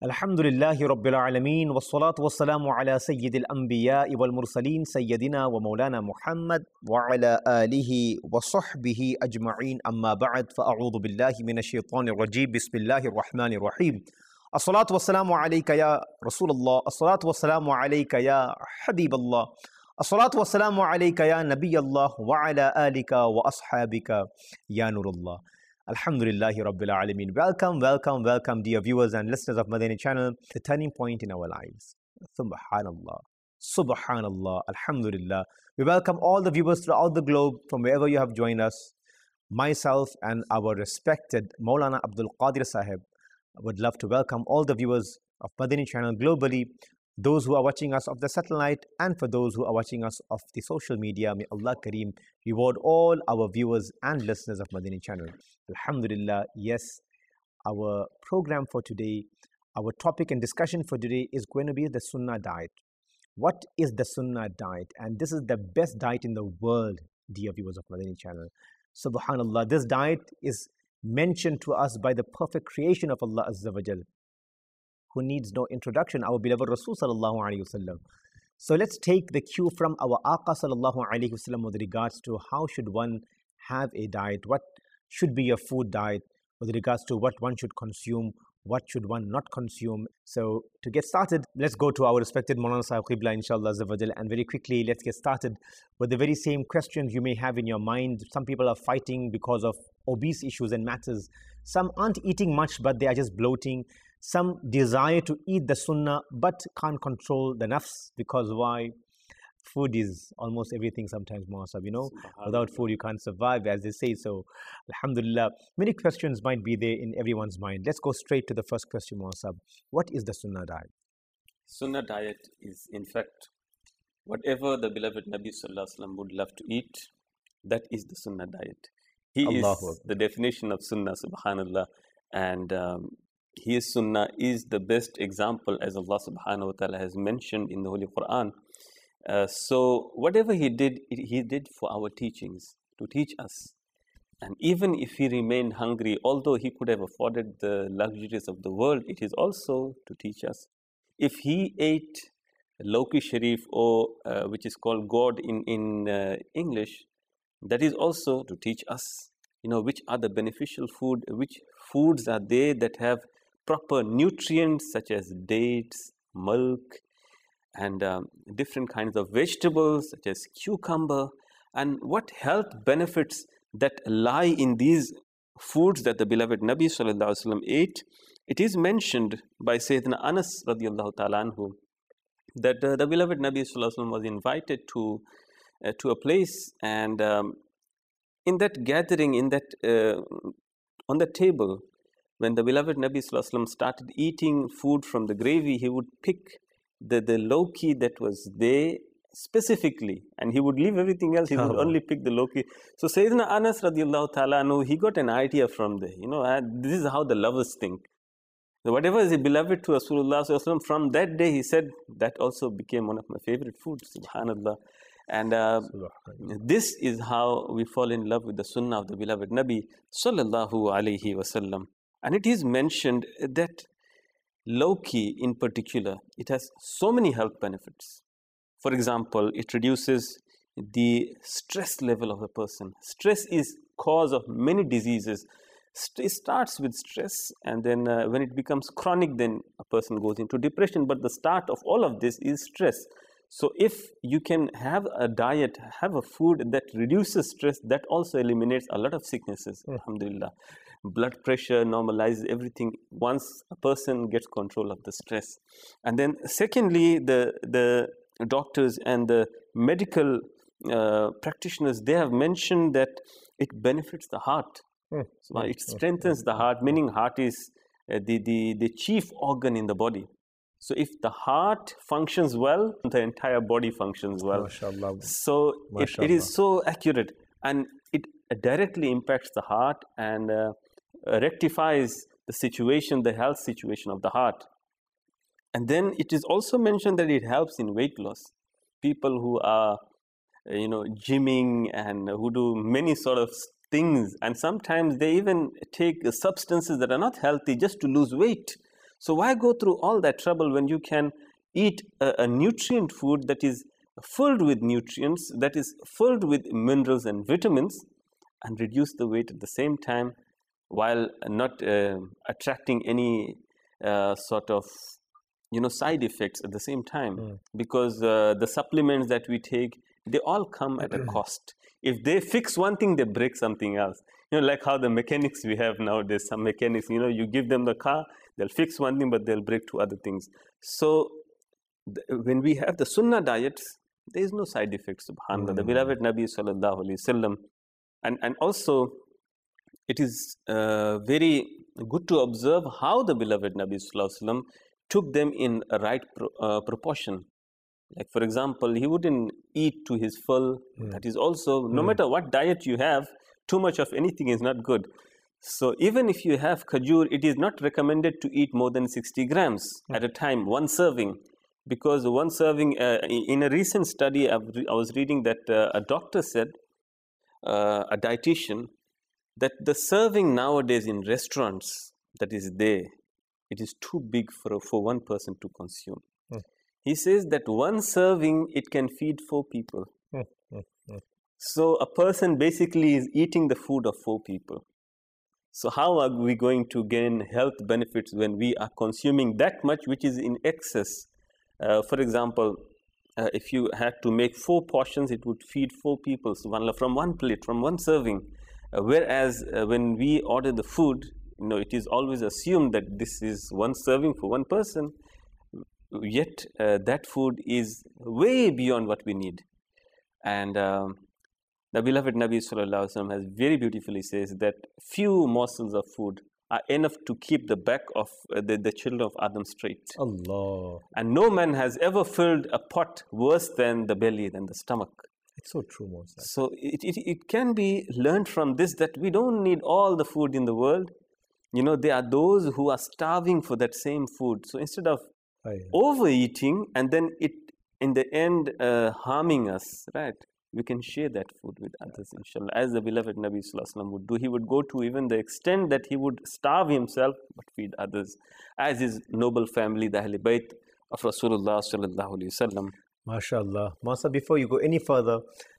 الحمد لله رب العالمين والصلاة والسلام على سيد الأنبياء والمرسلين سيدنا ومولانا محمد وعلى آله وصحبه أجمعين أما بعد فأعوذ بالله من الشيطان الرجيم بسم الله الرحمن الرحيم الصلاة والسلام عليك يا رسول الله الصلاة والسلام عليك يا حبيب الله الصلاة والسلام عليك يا نبي الله وعلى آلك وأصحابك يا نور الله Alhamdulillahi Rabbil Alameen. Welcome, dear viewers and listeners of Madani channel, the turning point in our lives. Subhanallah, Alhamdulillah. We welcome all the viewers throughout the globe from wherever you have joined us. Myself and our respected Maulana Abdul Qadir Sahib would love to welcome all the viewers of Madani channel globally, those who are watching us of the satellite, and for those who are watching us of the social media. May Allah Kareem reward all our viewers and listeners of Madani channel. Alhamdulillah, yes, our program for today, our topic and discussion for today is going to be the Sunnah diet. What is the Sunnah diet? And this is the best diet in the world, dear viewers of Madani channel. Subhanallah, this diet is mentioned to us by the perfect creation of Allah Azza wa Jal, who needs no introduction, our beloved Rasul Sallallahu Alaihi Wasallam. So let's take the cue from our Aqa Sallallahu Alaihi Wasallam with regards to how should one have a diet, what should be a food diet, with regards to what one should consume, what should one not consume. So to get started, let's go to our respected Maulana Sahib Qibla, inshallah Azza wa Jal, and very quickly let's get started with the very same questions you may have in your mind. Some people are fighting because of obese issues and matters. Some aren't eating much, but they are just bloating. Some desire to eat the sunnah but can't control the nafs, because why? Food is almost everything sometimes, Muasab, without food you can't survive, as they say. So alhamdulillah, many questions might be there in everyone's mind. Let's go straight to the first question, Muasab. What is the sunnah diet? Sunnah diet is, in fact, whatever the beloved Nabi Sallallahu Alaihi Wasallam would love to eat, that is the sunnah diet. He is the definition of sunnah, subhanallah, and his sunnah is the best example, as Allah subhanahu wa ta'ala has mentioned in the Holy Quran. So whatever he did for our teachings, to teach us. And even if he remained hungry, although he could have afforded the luxuries of the world, it is also to teach us. If he ate Lauki Sharif, or which is called gourd in English, that is also to teach us, which are the beneficial food, which foods are there that have proper nutrients such as dates, milk, and different kinds of vegetables such as cucumber, and what health benefits that lie in these foods that the beloved Nabi Sallallahu Alaihi Wasallam ate. It is mentioned by Sayyidina Anas radiallahu ta'ala anhu that the beloved Nabi Sallallahu Alaihi Wasallam was invited to a place, and in that gathering, on the table, when the beloved Nabi Sallallahu Alaihi Wasallam started eating food from the gravy, he would pick the lauki that was there specifically, and he would leave everything else. He would only pick the lauki. So Sayyidina Anas radiallahu ta'ala anhu, he got an idea from there. This is how the lovers think. So whatever is beloved to Rasulullah Sallallahu Alaihi Wasallam, from that day he said, that also became one of my favorite foods, subhanallah. And this is how we fall in love with the sunnah of the beloved Nabi Sallallahu Alaihi Wasallam. And it is mentioned that lauki in particular, it has so many health benefits. For example, it reduces the stress level of a person. Stress is cause of many diseases. It starts with stress, and then when it becomes chronic, then a person goes into depression. But the start of all of this is stress. So if you can have a diet, have a food that reduces stress, that also eliminates a lot of sicknesses, alhamdulillah. Blood pressure normalizes everything once a person gets control of the stress. And then secondly, the doctors and the medical practitioners, they have mentioned that it benefits the heart. So it strengthens the heart, meaning heart is the chief organ in the body. So if the heart functions well, the entire body functions well. MashaAllah. So it is so accurate, and it directly impacts the heart and rectifies the situation, the health situation of the heart. And then it is also mentioned that it helps in weight loss. People who are, gymming and who do many sort of things, and sometimes they even take substances that are not healthy just to lose weight. So why go through all that trouble when you can eat a nutrient food that is filled with nutrients, that is filled with minerals and vitamins, and reduce the weight at the same time while not attracting any sort of side effects at the same time? Because the supplements that we take, they all come at a cost. If they fix one thing, they break something else. Like how the mechanics we have nowadays, some mechanics, you give them the car, they'll fix one thing, but they'll break two other things. So when we have the Sunnah diets, there is no side effects, subhanAllah. The beloved Nabi sallallahu alaihi wasallam. And also, it is very good to observe how the beloved Nabi sallallahu alaihi wasallam took them in a right proportion. Like, for example, he wouldn't eat to his full. That is also, no matter what diet you have, too much of anything is not good. So even if you have khajur, it is not recommended to eat more than 60 grams at a time, one serving. Because one serving, in a recent study, I was reading that a doctor said, a dietitian, that the serving nowadays in restaurants that is there, it is too big for one person to consume. He says that one serving, it can feed 4 people. So a person basically is eating the food of 4 people. So how are we going to gain health benefits when we are consuming that much which is in excess? For example, if you had to make 4 portions, it would feed 4 people, subhanAllah, from one plate, from one serving. Whereas when we order the food, it is always assumed that this is one serving for one person. Yet that food is way beyond what we need. And the beloved Nabi sallallahu alaihi wasallam has very beautifully says that few morsels of food are enough to keep the back of the children of Adam straight. Allah. And no man has ever filled a pot worse than the belly, than the stomach. It's so true, Moses. So it can be learned from this that we don't need all the food in the world. There are those who are starving for that same food. So instead of overeating and then it in the end harming us, right? We can share that food with others, inshallah, as the beloved Nabi sallallahu alaihi wasallam would do. He would go to even the extent that he would starve himself but feed others, as his noble family, the Ahl Bayt of Rasulullah sallallahu alaihi wasallam. MashaAllah. Masa, before you go any further,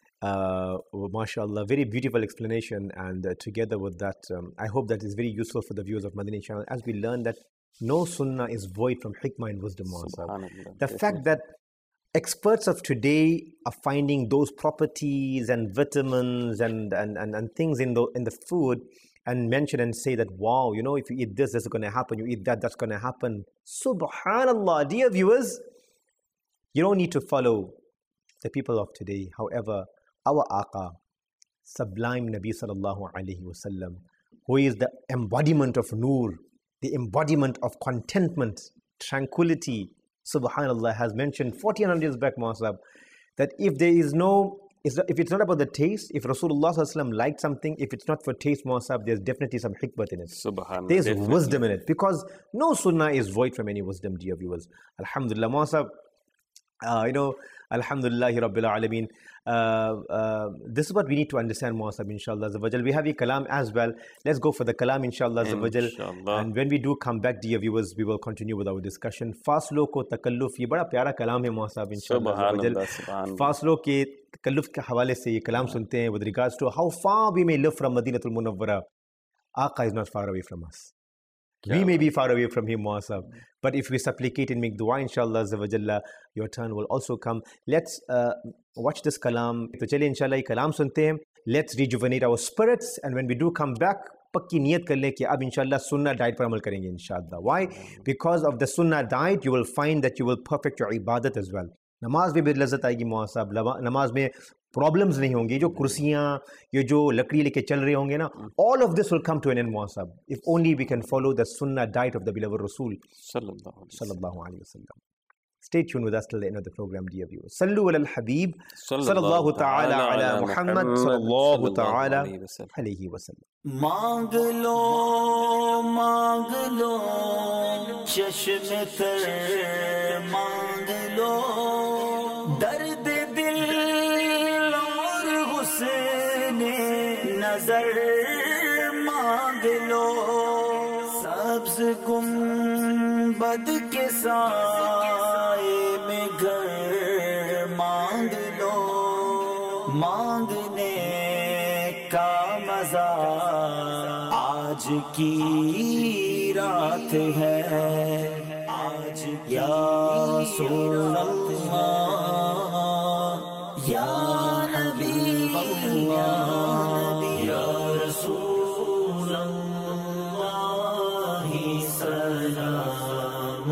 MashaAllah, very beautiful explanation, and together with that, I hope that is very useful for the viewers of Madani channel as we learn that no sunnah is void from hikmah and wisdom. The fact that experts of today are finding those properties and vitamins and things in the food and mention and say that, wow, if you eat this, that's going to happen. You eat that, that's going to happen. Subhanallah. Dear viewers, you don't need to follow the people of today. However, our Aqa, sublime Nabi sallallahu alaihi wasallam, who is the embodiment of Noor, the embodiment of contentment, tranquility, subhanallah, has mentioned 1400 years back, Masab, that if it's not about the taste, if Rasulullah sallallahu alaihi wasallam liked something, if it's not for taste, Masab, there's definitely some hikmat in it. Subhanallah. There's wisdom in it, because no sunnah is void from any wisdom, dear viewers. Alhamdulillah, Masab. Alhamdulillahi Rabbil Alameen. This is what we need to understand, Muasab, inshallah. We have a kalam as well. Let's go for the kalam, inshallah. And when we do come back, dear viewers, we will continue with our discussion. Faslo ko takalluf, ye bada pyara kalam hai, Muasab, inshallah. Faslo ke takalluf ke hawale se ye kalam sunte hain with regards to how far we may live from Madinatul Munawwara. Aqa is not far away from us. We may be far away from him, Muasab. But if we supplicate and make dua, inshallah, your turn will also come. Let's watch this kalam. So, chale, inshallah, ye kalam sunte hain. Let's rejuvenate our spirits. And when we do come back, pakki niyat kar le ki ab inshallah sunnah diet par amal karenge, inshallah. Why? Because of the sunnah diet, you will find that you will perfect your ibadat as well. Namaz mein bhi lazzat aayegi, Muasab. Namaz mein problems नहीं होंगे, जो कुर्सियाँ, ये जो लकड़ी लेके चल रहे होंगे ना, all of this will come to an end, Muasab, if only we can follow the sunnah diet of the beloved Rasul sallallahu alaihi wasallam. Stay tuned with us till the end of the program, dear viewers. Sallu ala al-Habib sallallahu ta'ala ala Muhammad sallallahu ta'ala alayhi wasallam. मांग लो चश्मे तर मांग लो दर्द दिल और हुस्ने नजर मांग लो सब्ज गुम گنبد کے سائے میں گھر مانگ لو، مانگنے کا مزہ آج کی رات ہے، آج یا رسول اللہ یا نبی اللہ یا رسول اللہ سلام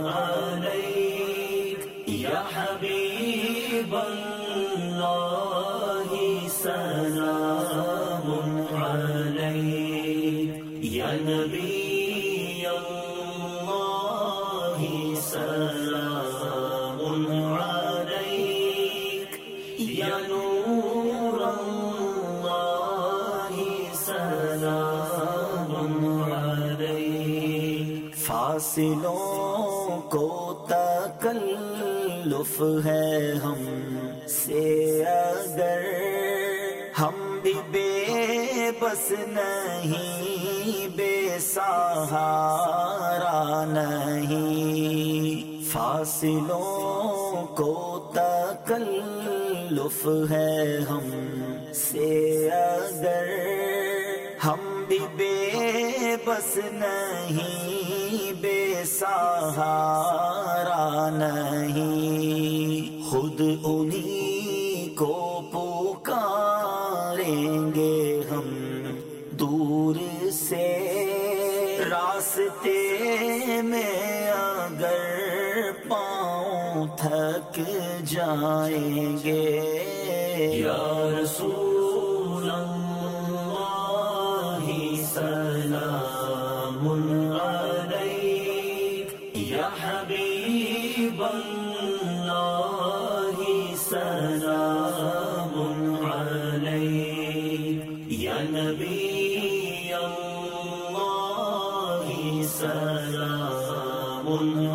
علیک یا حبیب اللہ سلام علیک یا نبی اللہ سلام علیک یا نور اللہ سلام علیک۔ فاصلوں کو تکلف ہے ہم سے اگر، ہم بھی بے بس نہیں، بے سہارا نہیں۔ فاصلوں کو تکلف ہے ہم سے اگر، ہم بھی بے بس نہیں، بے سہارا نہیں۔ خود انہی کو پکاریں گے ہم دور سے، راستے میں اگر پاؤں تھک جائیں گے، یا رسول اللہ سلام علیک یا حبیب اللہ سلام علیک یا نبی اللہ سلام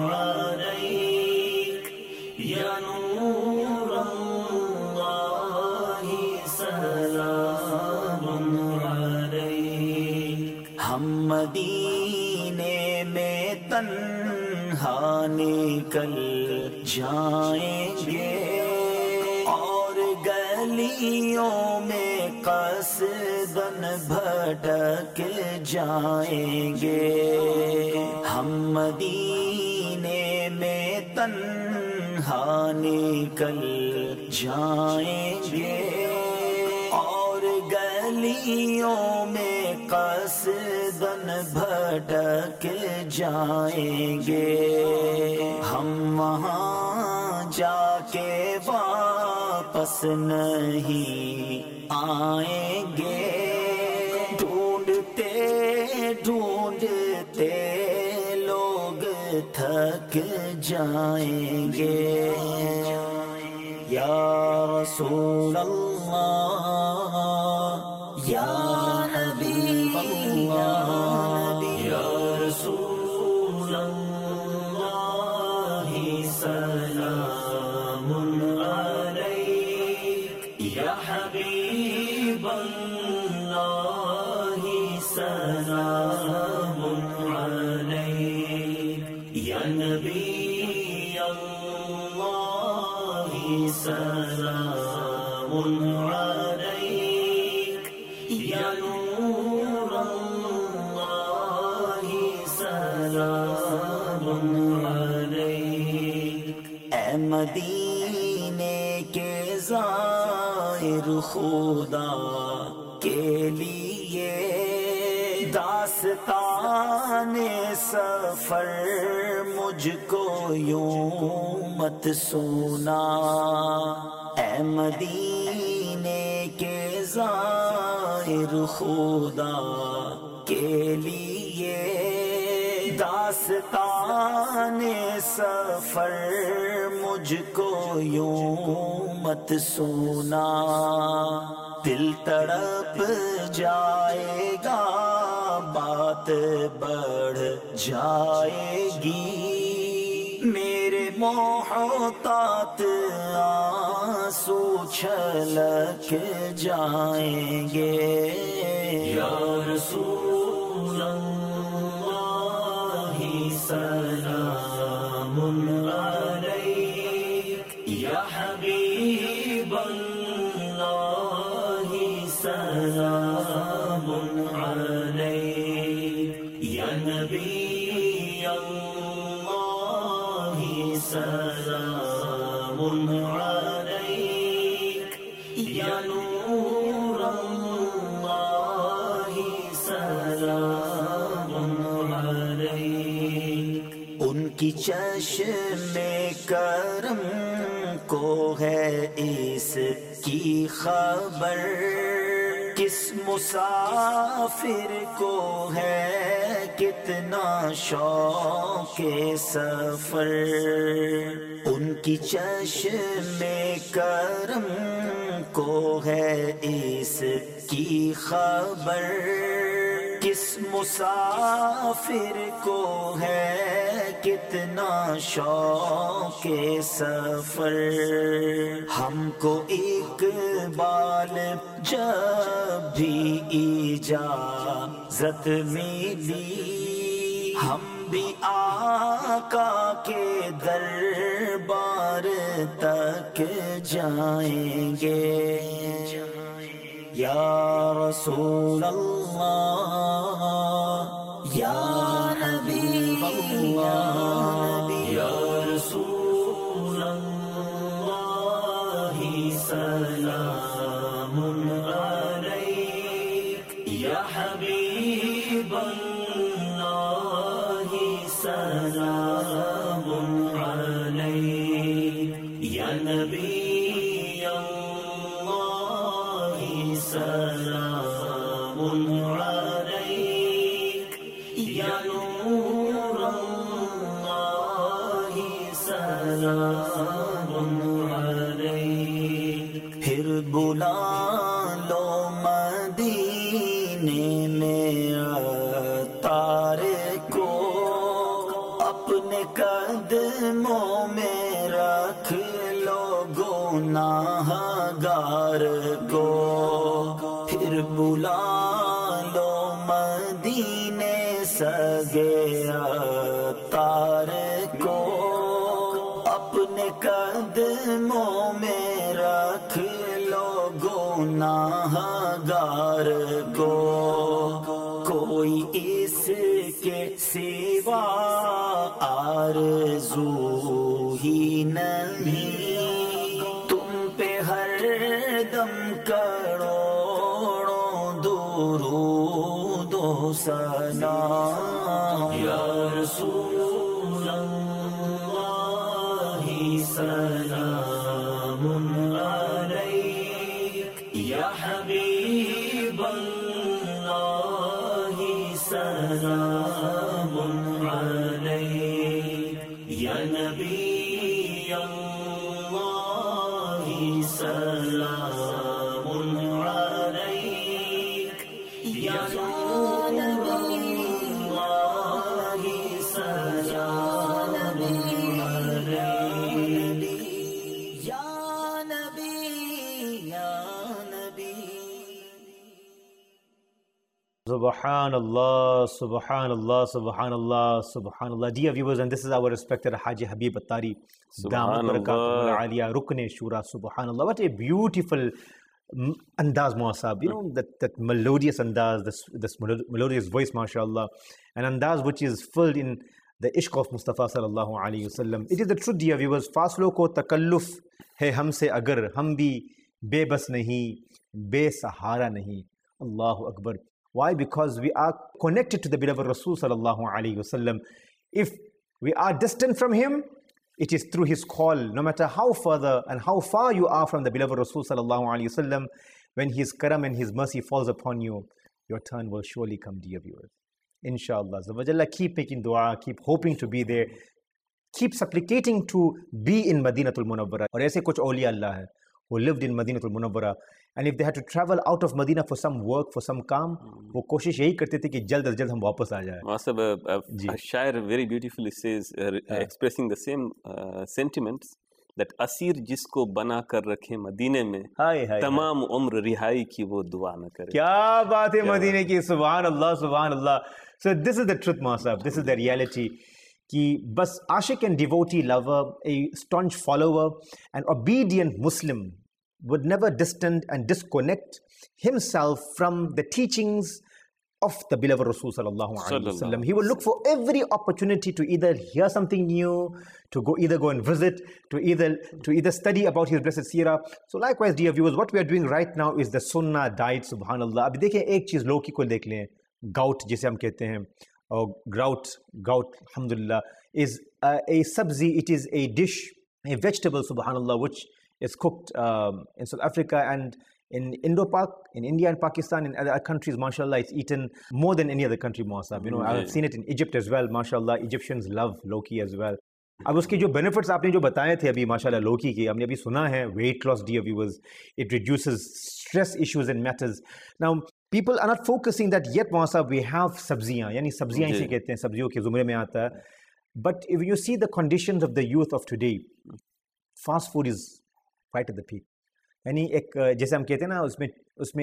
علیک یا نور اللہ سلام علیک۔ ہم مدینے میں تنہا نکل جائیں گے، اور گلیوں میں قصدن بھٹک جائیں گے۔ ہم مدینے میں تنہا نکل جائیں گے، اور گلیوں میں قصدن بھٹک جائیں گے۔ ہم وہاں جا کے واپس نہیں آئیں گے، ڈھونڈتے ڈھونڈتے لوگ تھک جائیں گے۔ یا رسول اللہ یا نبی اللہ یا رسول اللہ سلام علیک یا حبیب اللہ سلام علیک یا نبی اللہ سلام علیک یا نور اللہ سلام علیک۔ اے مدینے کے زائر خدا کے لیے داستان سفر مجھ کو یوں مت سنا۔ اے مدینے کے زائر خدا کے لیے داستان سفر مجھ کو یوں مت سنا۔ دل تڑپ جائے گا، بات بڑھ جائے گی، میرے محتاط آنسو چھلک جائیں گے۔ یا رسول اللہ سلام نبی اللہ سلام علیک یا نور اللہ سلام علیک. ان کی چشم کرم کو ہے اس کی خبر، کس مسافر کو ہے کتنا شوق سفر. ان کی چشم کرم کو ہے اس کی خبر، کس مسافر کو ہے کتنا شوق سفر. ہم کو اقبال جب بھی اجازت ملی، ہم بھی آقا کے دربار تک جائیں گے. یا رسول اللہ یا نبی اللہ یا رسول اللہ سلام علیک یا حبیب اللہ سلام علیک یا نبی سلام علیک یا نور اللہ سلام علیک. پھر بلا لو مدینے میں عطار کو، اپنے قدموں میں رکھ لو گناہ گار کو. پھر بلا لو مدینے سگے عطار کو، اپنے قدموں میں رکھ لو گناہ گار کو. کوئی اس کے سوا آرزو ہی نہیں، تم پہ ہر دم کروڑوں درود و سلام. یا رسول اللہ سلام علیک یا حبیب اللہ سلام علیک یا نبی اللہ سلام علیک یا نبی اللہ سلام علیک یا نبی یا نبی. Subhanallah, Subhanallah, Subhanallah, Subhanallah. Dear viewers, and this is our respected Haji Habib Attari, Damat Barakatuh Aliyah, Rukne Shura, Subhanallah. What a beautiful andaz, Muasab. You know, that melodious andaz, this melodious voice, mashallah. An andaz which is filled in the ishq of Mustafa sallallahu alayhi wasallam. It is the truth, dear viewers. Faslo ko takalluf hai humse agar, hum bhi bebas nahi, besahara nahi. Allahu Akbar. Why? Because we are connected to the beloved Rasul sallallahu alayhi wasallam. If we are distant from him, it is through his call. No matter how further and how far you are from the beloved Rasul sallallahu alayhi wasallam, when his karam and his mercy falls upon you, your turn will surely come, dear viewers. Inshallah. Zawajalla, keep making dua, keep hoping to be there, keep supplicating to be in Madinatul Munawwara. Aur aise kuch awliya Allah hai who lived in Madinatul Munawwara, and if they had to travel out of Medina for some work, for some काम, वो कोशिश यही करते थे कि जल्द से जल्द हम वापस आ जाए. A shair very beautifully says, expressing the same sentiments, that asir jisko bana kar rakhe Madine mein, tamam umr rihai ki wo dua na kare. क्या बात है मदीने की. Subhan Allah, Subhan Allah. So this is the truth, Maasab. This is the reality. कि बस आशिक and devotee lover, a staunch follower, an obedient Muslim would never distance and disconnect himself from the teachings of the beloved Rasul sallallahu alaihi wasallam. He will look for every opportunity to either hear something new, to go and visit, to either study about his blessed seerah. So likewise, dear viewers, what we are doing right now is the sunnah diet, subhanallah. अभी देखिए एक चीज़ लौकी को देख लें, gout जिसे हम कहते हैं, or gout, alhamdulillah, is a sabzi. It is a dish, a vegetable, subhanallah, which is cooked in South Africa and in Indo-Pak, in India and Pakistan, in other countries, mashallah, it's eaten more than any other country, mashallah. You know, I've seen it in Egypt as well, mashallah. Egyptians love Loki as well. अब उसके जो benefits आपने जो बताए थे अभी माशाल्लाह लोकी के, हमने अभी सुना है, weight loss, dear viewers, it reduces stress issues and matters. Now, people are not focusing that yet, mashallah, we have sabziyan, यानी सब्जियां इसे कहते हैं, सब्जियों के ज़ुमरे में आता है. But if you see the conditions of the youth of today, fast food is right at the peak. यानी एक जैसे हम कहते हैं ना, उसमें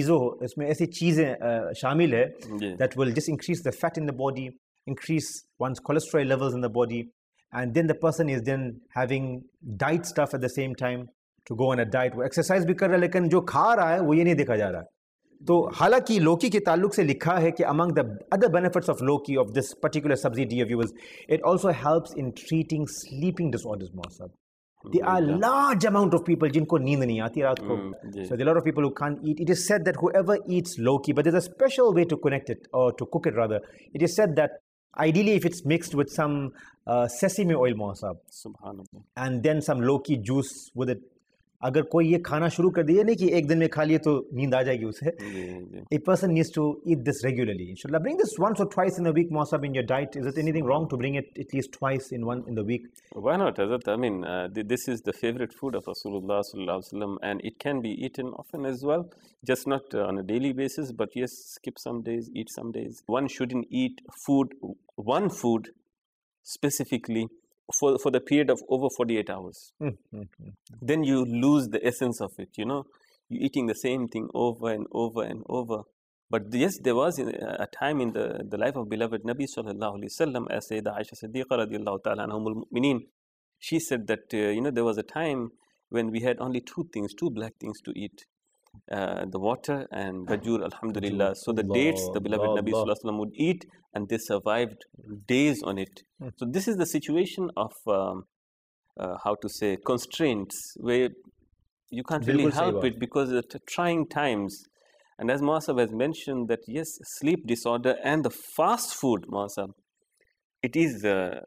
ऐसी चीज़ें शामिल है that will just increase the fat in the body, increase one's cholesterol levels in the body, and then the person is then having diet stuff at the same time to go on a diet. वो exercise भी कर रहा है, लेकिन जो खा रहा है वो ये नहीं देखा जा रहा. तो हालांकि लोकी के ताल्लुक से लिखा है कि among the other benefits of Loki, of this particular sabzi, dear viewers, it also helps in treating sleeping disorders, Mohsab. There are large amount of people जिनको नींद नहीं आती रात को. So there are a lot of people who can't eat. It is said that whoever eats Loki, but there's a special way to connect it, or to cook it rather. It is said that ideally if it's mixed with some sesame oil, Mohsab, Subhanallah, and then some Loki juice with it. अगर कोई ये खाना शुरू कर दिए नहीं कि एक दिन में खा लिए तो नींद आ जाएगी उसे. A person needs to eat this regularly. Inshallah, bring this once or twice in a week, Mohsab, in your diet. Is it anything wrong to bring it at least twice in the week? Why not, Hazrat? I mean, this is the favorite food of Rasulullah sallallahu alaihi wasallam, and it can be eaten often as well, just not on a daily basis, but yes, skip some days, eat some days. One shouldn't eat one food specifically for the period of over 48 hours. Then you lose the essence of it, you know. You're eating the same thing over and over and over. But yes, there was a time in the life of beloved Nabi sallallahu alaihi wasallam, as Sayyidah Aisha Siddiqa radiallahu ta'ala anha ummul mu'mineen, she said that, there was a time when we had only two black things to eat. The water and Gajur, alhamdulillah. So the dates the beloved Nabi sallallahu alaihi wasallam would eat, and they survived days on it. So this is the situation of constraints, where you can't really help it because of trying times. And as Mohsab has mentioned that yes, sleep disorder and the fast food, Mohsab, it is a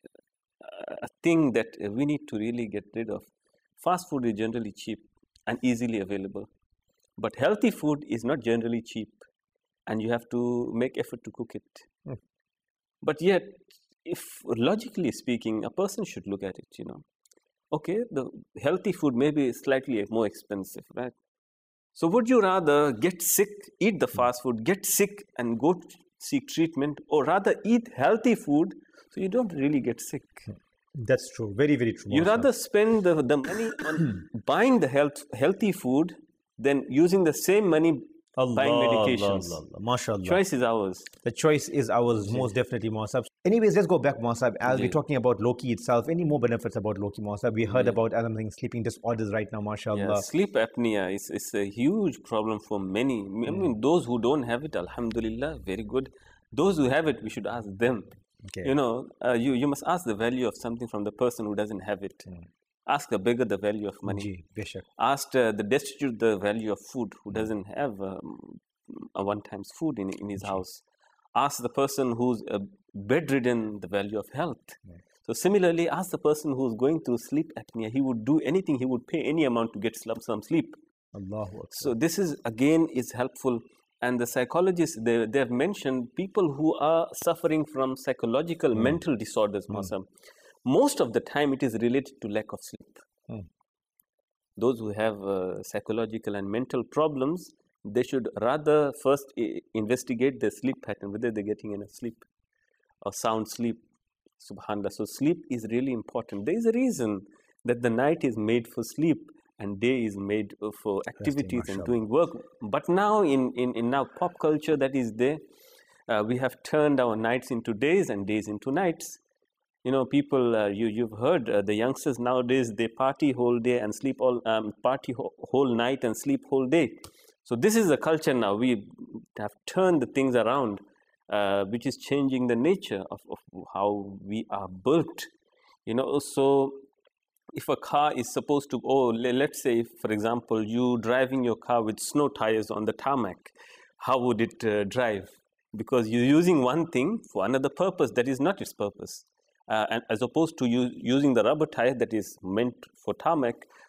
thing that we need to really get rid of. Fast food is generally cheap and easily available. But healthy food is not generally cheap, and you have to make effort to cook it. But yet, if logically speaking, a person should look at it, Okay, the healthy food may be slightly more expensive, right? So would you rather get sick, eat the fast food, get sick and go seek treatment, or rather eat healthy food so you don't really get sick? That's true. Very, very true. You rather spend the money on buying the healthy food than using the same money buying medications. MashaAllah. Choice is ours. The choice is ours, most definitely, Mohsab. Anyways, let's go back, Mohsab. As we're talking about Loki itself, any more benefits about Loki, Mohsab? We heard about other things, sleeping disorders right now, MashaAllah. Yeah, sleep apnea is a huge problem for many. I mean, those who don't have it, alhamdulillah, very good. Those who have it, we should ask them. Okay. You must ask the value of something from the person who doesn't have it. Ask the beggar the value of money. Ask the destitute the value of food, who doesn't have a one-time food in his house. Ask the person who's bedridden the value of health. So similarly, ask the person who's going through sleep apnea. He would do anything, he would pay any amount to get some sleep. Allahu Akbar. So this is helpful. And the psychologists, they have mentioned people who are suffering from psychological mental disorders, most of the time it is related to lack of sleep. Those who have psychological and mental problems, they should rather first investigate their sleep pattern, whether they're getting enough sleep or sound sleep. Subhanallah. So sleep is really important. There is a reason that the night is made for sleep and day is made for activities and doing work. But now in now pop culture that is there, we have turned our nights into days and days into nights. People, you've heard the youngsters nowadays, they party whole day and sleep party whole night and sleep whole day. So this is the culture now. We have turned the things around, which is changing the nature of how we are built. So if a car is supposed to, let's say, for example, you driving your car with snow tires on the tarmac, how would it drive? Because you're using one thing for another purpose that is not its purpose. And as opposed to using the rubber tire that is meant for tarmac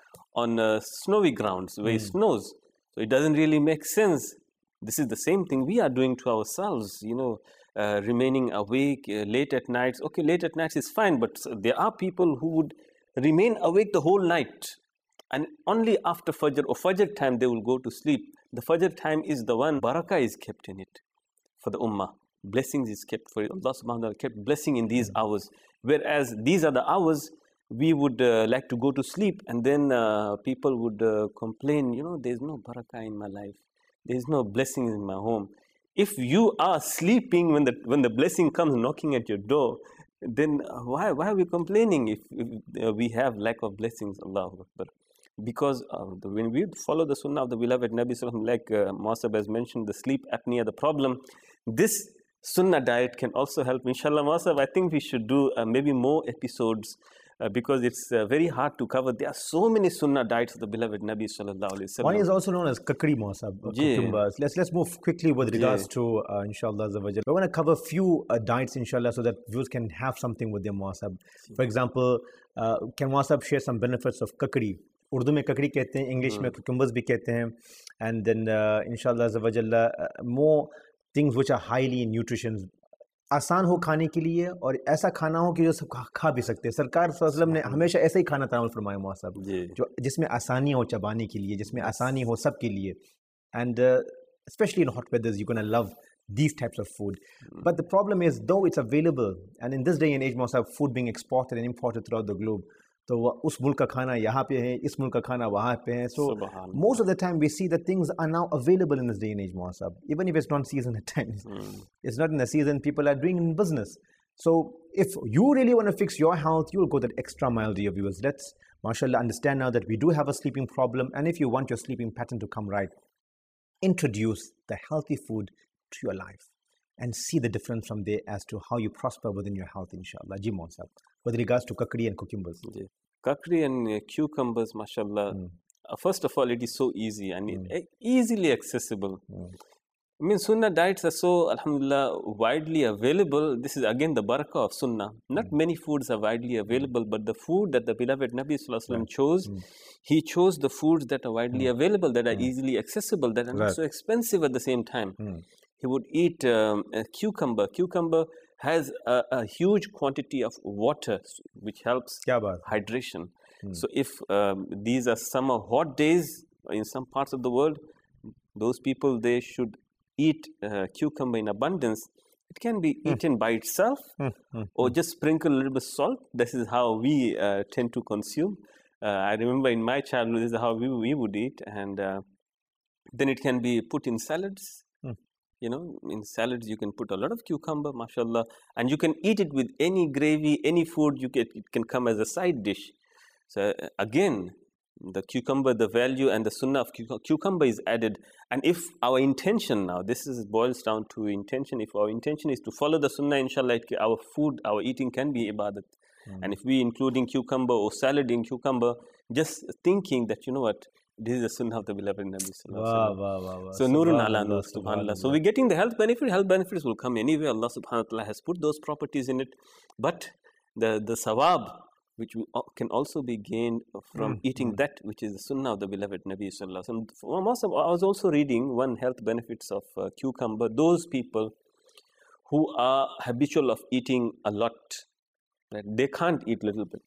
on snowy grounds where it snows. So it doesn't really make sense. This is the same thing we are doing to ourselves, remaining awake late at nights. Okay, late at nights is fine, but there are people who would remain awake the whole night. And only after Fajr or Fajr time they will go to sleep. The Fajr time is the one, barakah is kept in it for the ummah. Blessings is kept for it. Allah subhanahu wa ta'ala kept blessing in these hours. Whereas these are the hours we would like to go to sleep, and then people would complain, there's no barakah in my life. There's no blessings in my home. If you are sleeping when the blessing comes knocking at your door, then why are we complaining if we have lack of blessings? Allahu Akbar. Because when we follow the sunnah of the beloved Nabi Sallallahu Alaihi Wasallam, like Muasab has mentioned, the sleep apnea, the problem, this sunnah diet can also help. Inshallah, Muasab, I think we should do maybe more episodes because it's very hard to cover. There are so many sunnah diets of the beloved Nabi Sallallahu Alaihi Wasallam. One is also known as kakri, Muasab, cucumbers. Let's move quickly with regards to inshallah. I want to cover a few diets, inshallah, so that viewers can have something with them, Muasab. For example, can Muasab share some benefits of kakri? Urdu में ककड़ी कहते हैं, English में cucumbers भी कहते हैं, and then inshallah more things which are highly in nutrition, आसान हो खाने के लिए और ऐसा खाना हो कि जो सब खा भी सकते हैं. सरकार सल्लल्लाहु अलैहि वसल्लम ने हमेशा ऐसा ही खाना तनावुल फरमाया मुआसब, जो जिसमें आसानी हो चबाने के लिए, जिसमें आसानी हो सबके लिए. And especially in hot weathers, you're going to love these types of food. But the problem is, though it's available, and in this day and age, muasab, food being exported and imported throughout the globe, तो उस मुल्क का खाना यहाँ पे है, इस मुल्क का खाना वहाँ पे है. So most of the time we see that things are now available in this day and age, Muasab. Even if it's not season at times, it's not in the season. People are doing business. So if you really want to fix your health, you will go that extra mile, dear viewers. Let's, mashallah, understand now that we do have a sleeping problem, and if you want your sleeping pattern to come right, introduce the healthy food to your life and see the difference from there as to how you prosper within your health, inshallah. Ji Muasab, with regards to kakri and cucumbers. Kakri and cucumbers, mashallah. First of all, it is so easy and easily accessible. I mean, sunnah diets are so, alhamdulillah, widely available. This is again the barakah of sunnah. Not many foods are widely available, but the food that the beloved Nabi Sallallahu Alaihi Wasallam chose, he chose the foods that are widely available, that are easily accessible, that are not so expensive at the same time. He would eat a cucumber. Cucumber has a huge quantity of water, which helps hydration. So if these are summer hot days in some parts of the world, those people, they should eat cucumber in abundance. It can be eaten by itself or just sprinkle a little bit of salt. This is how we tend to consume. I remember in my childhood, this is how we would eat. And then it can be put in salads. You know, in salads you can put a lot of cucumber, mashallah, and you can eat it with any gravy, any food you get. It can come as a side dish. So again, the cucumber, the value and the sunnah of cucumber is added. And if our intention now, boils down to intention. If our intention is to follow the sunnah, inshallah, our food, our eating can be ibadat. And if we including cucumber or salad in cucumber, just thinking that, you know what, this is the sunnah of the beloved Nabi Sallallahu Alaihi Wasallam. So nurun ala nur, subhanallah. So we're getting the health benefit. Health benefits will come anyway. Allah subhanahu wa ta'ala has put those properties in it. But the sawab, which can also be gained from eating that, which is the sunnah of the beloved Nabi Sallallahu Alaihi Wasallam. I was also reading one health benefits of cucumber. Those people who are habitual of eating a lot, right? They can't eat little bit.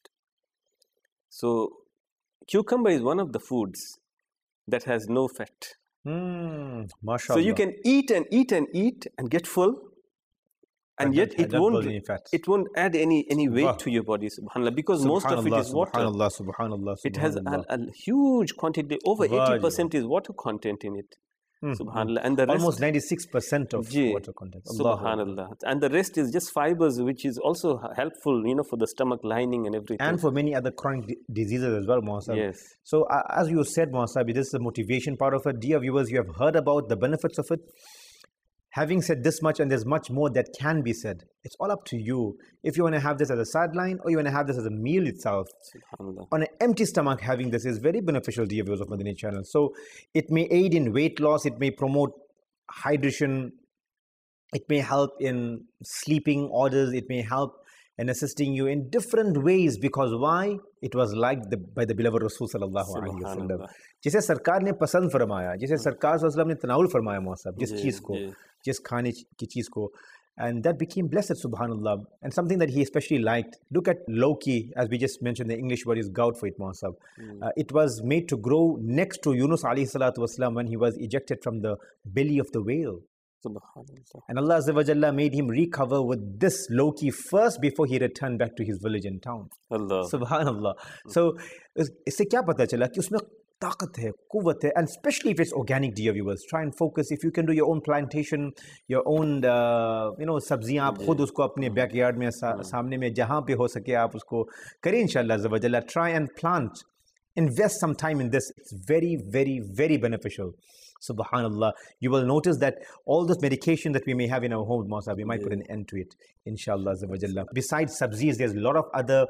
So cucumber is one of the foods that has no fat. Mashallah. So you can eat and eat and eat and get full, and yet it won't add any weight to your body, subhanallah, because most of it is water. Subhanallah. It has a huge quantity, over 80% is water content in it. Subhanallah. And the rest, almost 96% of water content. Subhanallah. And the rest is just fibers, which is also helpful, for the stomach lining and everything. And for many other chronic diseases as well, Muhammad. Yes. So as you said, Muhammad, this is the motivation part of it. Dear viewers, you have heard about the benefits of it. Having said this much, and there's much more that can be said, it's all up to you. If you want to have this as a sideline or you want to have this as a meal itself, on an empty stomach, having this is very beneficial, dear viewers of Madani Channel. So it may aid in weight loss, it may promote hydration, it may help in sleeping orders, it may help in assisting you in different ways, because why? It was liked by the beloved Rasul sallallahu alaihi wasallam. जिसे सरकार ने पसंद फरमाया, जिसे सरकार सल्लल्लाहु अलैहि वसल्लम ने तनाउल फरमाया मौसम, जिस चीज़ को, जिस खाने की चीज़ को, and that became blessed, subhanallah, and something that he especially liked. Look at Loki, as we just mentioned, the English word is gout for it, Muhammad. It was made to grow next to Yunus alayhi salatu wasalam when he was ejected from the belly of the whale. And Allah Azza wa Jalla made him recover with this Loki first before he returned back to his village and town. Allah. Subhanallah. So, इससे क्या पता चला कि उसमें ताकत है, कुव्वत है, and especially if it's organic, dear viewers, try and focus. If you can do your own plantation, your own, सब्जियां आप खुद उसको अपने बैकयार्ड में सामने में जहाँ पे हो सके आप उसको करें इंशाल्लाह Azza wa Jalla. Try and plant. Invest some time in this. It's very, very, very beneficial. Subhanallah. You will notice that all this medication that we may have in our home, Mausa, we might put an end to it, inshallah. Besides sabzis, there's a lot of other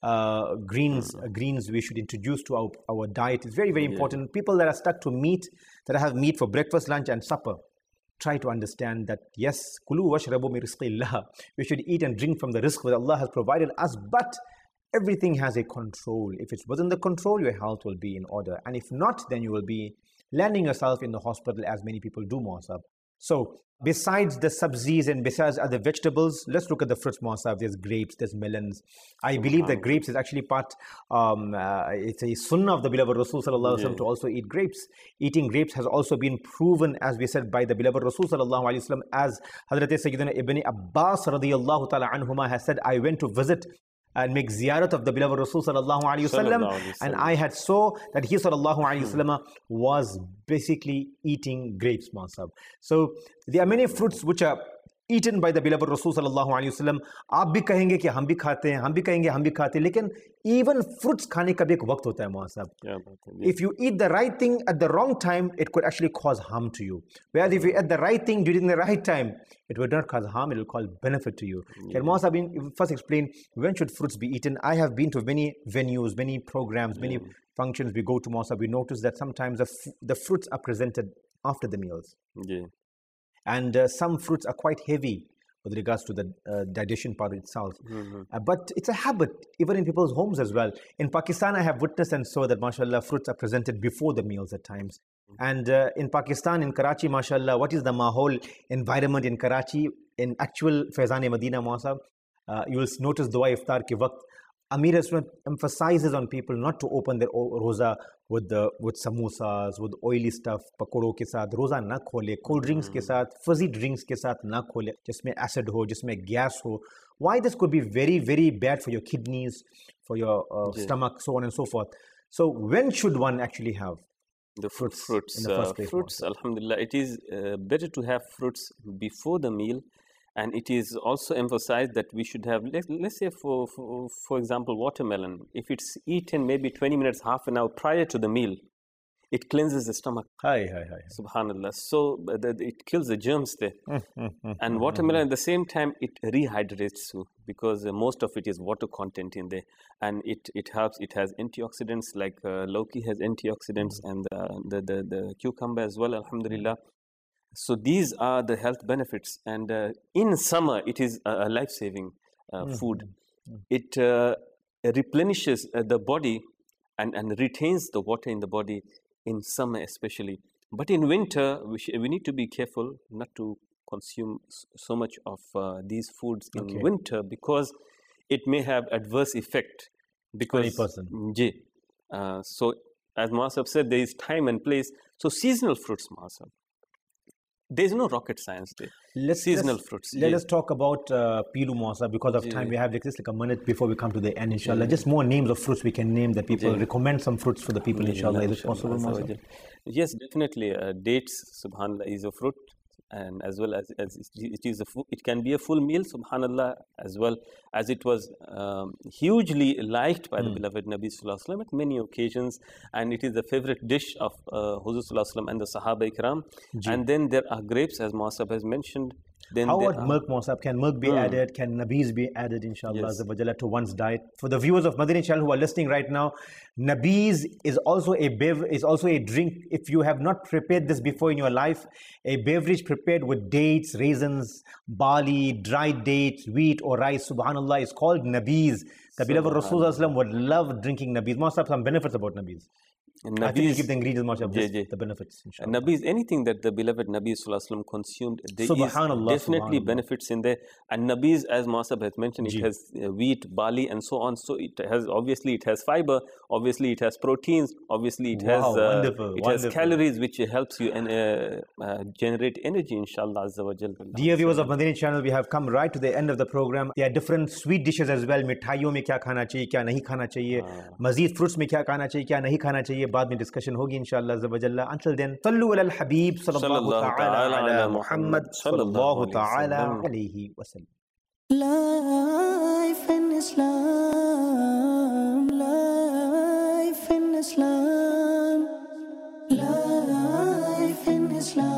greens we should introduce to our diet. It's very, very important. People that are stuck to meat, that have meat for breakfast, lunch and supper, try to understand that yes, kulu washrabu min rizqillah. We should eat and drink from the rizq that Allah has provided us, but everything has a control. If it's within the control, your health will be in order. And if not, then you will be landing yourself in the hospital, as many people do, Muasab. So, besides the sabzis and besides other vegetables, let's look at the fruits, Muasab. There's grapes, there's melons. I believe that grapes is actually part, it's a sunnah of the beloved Rasul sallallahu alaihi wasallam to also eat grapes. Eating grapes has also been proven, as we said, by the beloved Rasul sallallahu alaihi wasallam, as Hazrat Sayyidina Ibn Abbas radiyallahu ta'ala anhuma has said, I went to visit and make ziyarat of the beloved Rasul sallallahu alaihi wasallam, and I had saw that he sallallahu alaihi wasallam was basically eating grapes, Masab. So there are many fruits which are eaten by the beloved Rasul sallallahu alaihi wasallam. आप भी कहेंगे कि हम भी खाते हैं, हम भी कहेंगे हम भी खाते हैं, लेकिन even fruits खाने का भी एक वक्त होता है, Masab. If you eat the right thing at the wrong time, it could actually cause harm to you. Whereas if you eat the right thing during the right time, it would not cause harm, it will cause benefit to you. Can Masab first explain when should fruits be eaten? I have been to many venues, many programs, many functions we go to, Masab. We notice that sometimes the fruits are presented after the meals. And some fruits are quite heavy with regards to the digestion part itself. But it's a habit, even in people's homes as well. In Pakistan, I have witnessed and saw that, mashallah, fruits are presented before the meals at times. And in Pakistan, in Karachi, mashallah, what is the mahol environment in Karachi? In actual Faizan-e-Madina, Muasab, you will notice dua iftar ke waqt, Amir Restaurant emphasizes on people not to open their roza with samosas, with oily stuff, pakoro ke saath, roza na khole, cold drinks ke saath, fuzzy drinks ke saath na khole, jisme acid ho, jisme gas ho. Why this could be very, very bad for your kidneys, for your stomach, so on and so forth. So when should one actually have the fruits in the first place? Fruits, alhamdulillah, it is better to have fruits before the meal. And it is also emphasized that we should have, let's say for example, watermelon. If it's eaten maybe 20 minutes, half an hour prior to the meal, it cleanses the stomach. Subhanallah. So it kills the germs there. And watermelon at the same time, it rehydrates you, because most of it is water content in there. And it helps, it has antioxidants, like Loki has antioxidants, and the cucumber as well, alhamdulillah. So these are the health benefits, and in summer it is a life-saving food. It replenishes the body and retains the water in the body in summer especially. But in winter we need to be careful not to consume so much of these foods in winter, because it may have adverse effect. Because 20%. So as Muasab said, there is time and place. So seasonal fruits, Muasab. There's no rocket science there. Seasonal fruits. Let us talk about Pilu Mausa. Because of time, we have just like a minute before we come to the end, inshallah. Just more names of fruits we can name that people recommend some fruits for the people, inshallah. Is it possible, Mausa? Yes, definitely. Dates, subhanallah, is a fruit. And as well as it is it can be a full meal, subhanallah, as well as it was hugely liked by the beloved Nabi Sallallahu Alaihi Wasallam at many occasions, and it is the favorite dish of Huzur Sallallahu Alaihi Wasallam and the Sahaba Ikram. And then there are grapes, as Mausab has mentioned. Then how about milk, Mausab? Can milk be added? Can nabis be added, inshallah, to one's diet? For the viewers of Madani channel who are listening right now, nabis is also a drink. If you have not prepared this before in your life, a beverage prepared with dates, raisins, barley, dried dates, wheat or rice, subhanallah, is called nabis. The beloved Rasulullah would love drinking nabis. Mausab, some benefits about nabis. I think you give the ingredients much of the benefits. Nabis, anything that the beloved Nabi Sallallahu Alaihi Wasallam consumed, there is definitely benefits in there. And Nabis, as Mausab has mentioned, it has wheat, barley, and so on. So it has fiber. Obviously, it has proteins. Obviously, it has calories, which helps you generate energy, inshallah. Dear viewers of Madani channel, we have come right to the end of the program. There are different sweet dishes as well. Mithaiyon mein kya khana chahiye, kya nahi khana chahiye. Mazid fruits mein kya khana chahiye, kya nahi khana chahiye. बाद में discussion होगी इंशाअल्लाह अज़्ज़ा वजल्ला. Until then, sallu ala al-habib sallallahu ta'ala ala Muhammad sallallahu ta'ala alayhi wa sallam. Life in Islam, life in Islam, life in Islam.